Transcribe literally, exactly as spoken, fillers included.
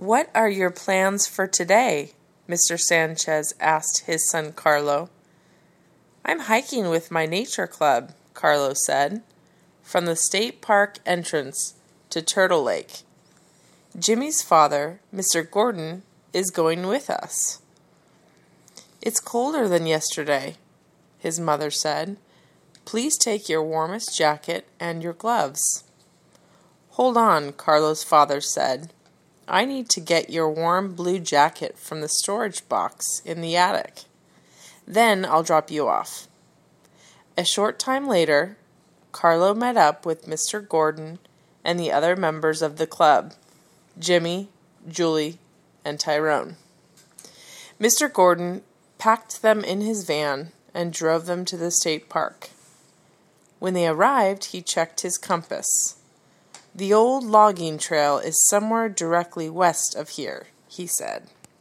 "What are your plans for today?" Mister Sanchez asked his son Carlo. "I'm hiking with my nature club," Carlo said, "from the state park entrance to Turtle Lake. Jimmy's father, Mister Gordon, is going with us." "It's colder than yesterday," his mother said. "Please take your warmest jacket and your gloves." "Hold on," Carlo's father said. "I need to get your warm blue jacket from the storage box in the attic. Then I'll drop you off." A short time later, Carlo met up with Mister Gordon and the other members of the club, Jimmy, Julie, and Tyrone. Mister Gordon packed them in his van and drove them to the state park. When they arrived, he checked his compass. "The old logging trail is somewhere directly west of here," he said.